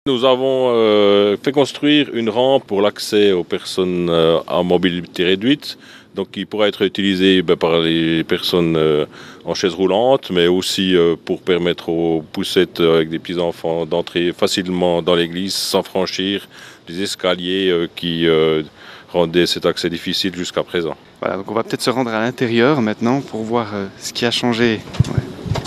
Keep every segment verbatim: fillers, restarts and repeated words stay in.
Nous avons euh, fait construire une rampe pour l'accès aux personnes euh, à mobilité réduite, donc qui pourra être utilisée ben, par les personnes euh, en chaise roulante, mais aussi euh, pour permettre aux poussettes euh, avec des petits-enfants d'entrer facilement dans l'église sans franchir les escaliers euh, qui euh, rendaient cet accès difficile jusqu'à présent. Voilà, donc on va peut-être se rendre à l'intérieur maintenant pour voir euh, ce qui a changé. Ouais.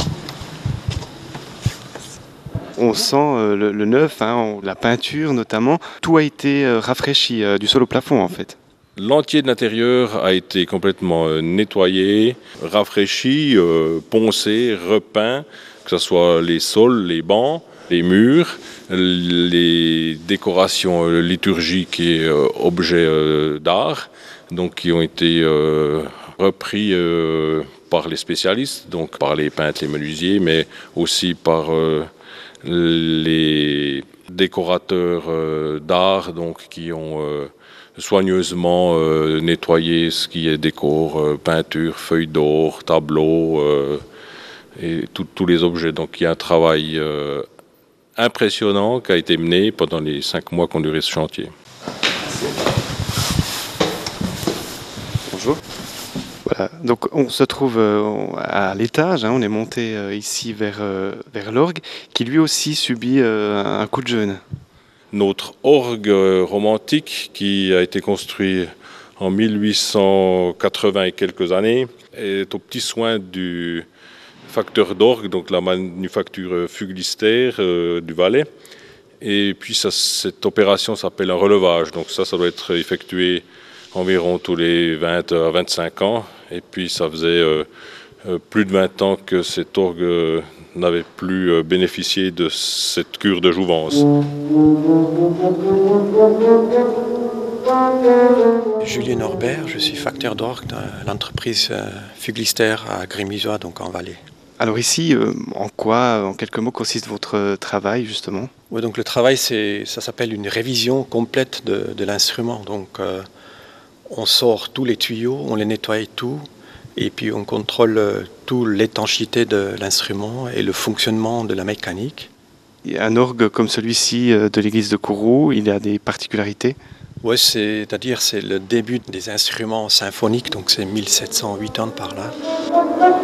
On sent euh, le, le neuf, hein, on- la peinture notamment. Tout a été euh, rafraîchi euh, du sol au plafond en fait. L'entier de l'intérieur a été complètement euh, nettoyé, rafraîchi, euh, poncé, repeint, que ce soit les sols, les bancs, les murs, les décorations euh, liturgiques et euh, objets euh, d'art, donc qui ont été euh, repris euh, par les spécialistes, donc par les peintres, les menuisiers, mais aussi par euh, les décorateurs euh, d'art, donc qui ont euh, soigneusement euh, nettoyer ce qui est décor, euh, peinture, feuilles d'or, tableaux euh, et tout- tous les objets. Donc il y a un travail euh, impressionnant qui a été mené pendant les cinq mois qu'ont duré ce chantier. Bonjour. Voilà, donc on se trouve euh, à l'étage, hein, on est monté euh, ici vers, euh, vers l'orgue, qui lui aussi subit euh, un coup de jeûne. Notre orgue euh, romantique qui a été construit en mille huit cent quatre-vingts et quelques années est au petit soin du facteur d'orgue, donc la manufacture Fuglister euh, du Valais. Et puis ça, cette opération s'appelle un relevage. Donc ça, ça doit être effectué environ tous les vingt à vingt-cinq ans. Et puis ça faisait euh, euh, plus de vingt ans que cet orgue euh, n'avait plus euh, bénéficié de cette cure de jouvence. Julien Norbert, je suis facteur d'orgue dans l'entreprise euh, Fuglister à Grémisois, donc en Valais. Alors ici, euh, en quoi, en quelques mots, consiste votre euh, travail justement? Ouais, donc le travail, c'est, ça s'appelle une révision complète de, de l'instrument. Donc euh, on sort tous les tuyaux, on les nettoie tout, et puis on contrôle euh, toute l'étanchéité de l'instrument et le fonctionnement de la mécanique. Et un orgue comme celui-ci euh, de l'église de Kourou, il a des particularités? Ouais, c'est-à-dire c'est le début des instruments symphoniques, donc c'est mille sept cent huit ans par là.